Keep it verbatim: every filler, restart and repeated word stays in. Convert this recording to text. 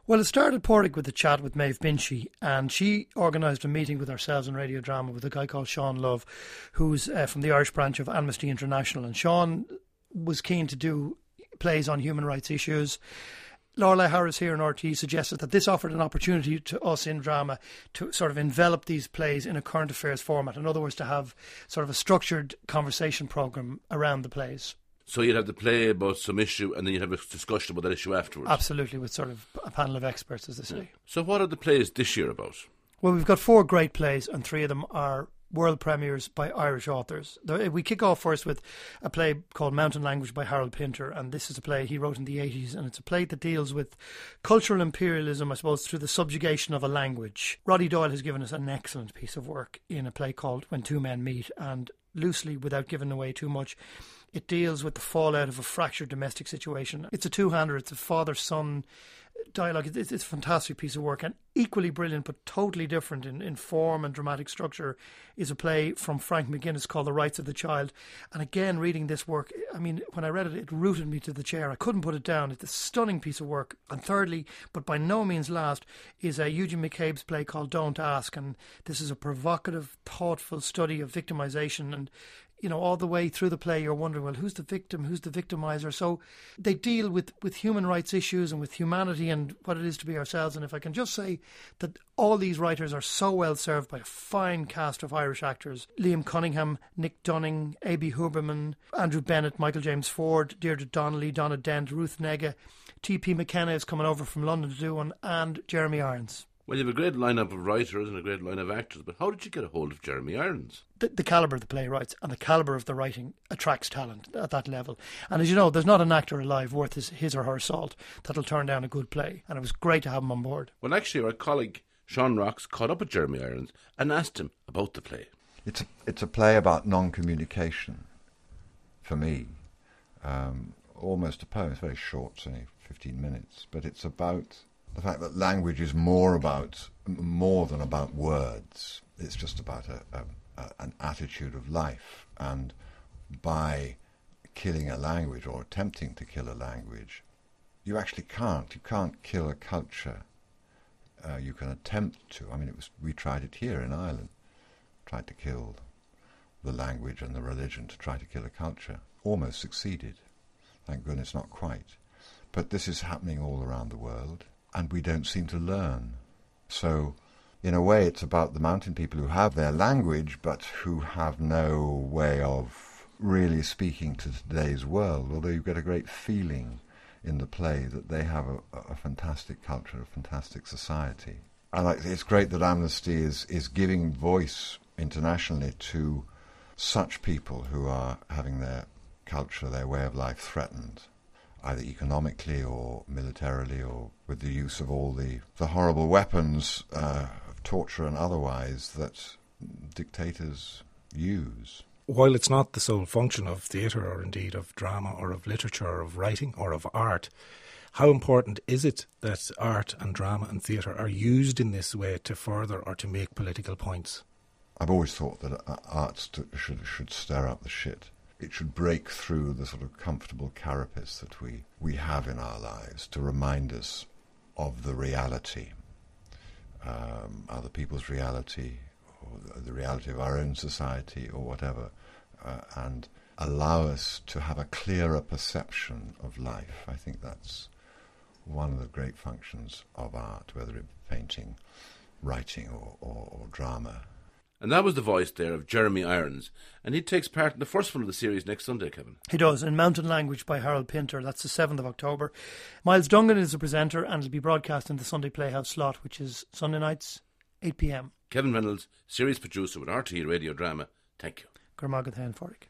Well, it started, Porrick, with a chat with Maeve Binchy, and she organised a meeting with ourselves in Radio Drama with a guy called Sean Love, who's uh, from the Irish branch of Amnesty International. And Sean was keen to do plays on human rights issues. Lorelei Harris here in R T suggested that this offered an opportunity to us in drama to sort of envelop these plays in a current affairs format. In other words, to have sort of a structured conversation programme around the plays. So you'd have the play about some issue and then you'd have a discussion about that issue afterwards? Absolutely, with sort of a panel of experts, as they say. Yeah. So what are the plays this year about? Well, we've got four great plays and three of them are world premieres by Irish authors. We kick off first with a play called Mountain Language by Harold Pinter, and this is a play he wrote in the eighties, and it's a play that deals with cultural imperialism, I suppose, through the subjugation of a language. Roddy Doyle has given us an excellent piece of work in a play called When Two Men Meet, and loosely, without giving away too much, it deals with the fallout of a fractured domestic situation. It's a two-hander, it's a father-son dialogue. It's, it's a fantastic piece of work, and equally brilliant but totally different in, in form and dramatic structure is a play from Frank McGuinness called The Rights of the Child. And again, reading this work, I mean, when I read it, it rooted me to the chair. I couldn't put it down. It's a stunning piece of work. And thirdly, but by no means last, is a Eugene McCabe's play called Don't Ask, and this is a provocative, thoughtful study of victimisation. And you know, all the way through the play, you're wondering, well, who's the victim? Who's the victimizer? So they deal with, with human rights issues and with humanity and what it is to be ourselves. And if I can just say that all these writers are so well served by a fine cast of Irish actors. Liam Cunningham, Nick Dunning, A B Huberman, Andrew Bennett, Michael James Ford, Deirdre Donnelly, Donna Dent, Ruth Nega, T P McKenna is coming over from London to do one, and Jeremy Irons. Well, you have a great lineup of writers and a great line of actors, but how did you get a hold of Jeremy Irons? The, the calibre of the playwrights and the calibre of the writing attracts talent at that level. And as you know, there's not an actor alive worth his, his or her salt that'll turn down a good play. And it was great to have him on board. Well, actually, our colleague Sean Rocks caught up with Jeremy Irons and asked him about the play. It's a, it's a play about non-communication, for me. Um, almost a poem. It's very short, it's only fifteen minutes. But it's about the fact that language is more about more than about words. It's just about a, a, a, an attitude of life. And by killing a language or attempting to kill a language, you actually can't. You can't kill a culture. Uh, you can attempt to. I mean, it was we tried it here in Ireland. Tried to kill the language and the religion to try to kill a culture. Almost succeeded. Thank goodness, not quite. But this is happening all around the world, and we don't seem to learn. So, in a way, it's about the mountain people who have their language, but who have no way of really speaking to today's world, although you get a great feeling in the play that they have a, a fantastic culture, a fantastic society. And it's great that Amnesty is, is giving voice internationally to such people who are having their culture, their way of life threatened, either economically or militarily or with the use of all the, the horrible weapons uh, of torture and otherwise that dictators use. While it's not the sole function of theatre or indeed of drama or of literature or of writing or of art, how important is it that art and drama and theatre are used in this way to further or to make political points? I've always thought that art st- should should stir up the shit. It should break through the sort of comfortable carapace that we, we have in our lives to remind us of the reality, um, other people's reality, or the reality of our own society, or whatever, uh, and allow us to have a clearer perception of life. I think that's one of the great functions of art, whether it's painting, writing, or, or, or drama. And that was the voice there of Jeremy Irons. And he takes part in the first one of the series next Sunday, Kevin. He does, in Mountain Language by Harold Pinter. That's the seventh of October. Miles Dungan is the presenter, and it'll be broadcast in the Sunday Playhouse slot, which is Sunday nights, eight p.m. Kevin Reynolds, series producer with R T E Radio Drama. Thank you. Gormagad Hen Forik.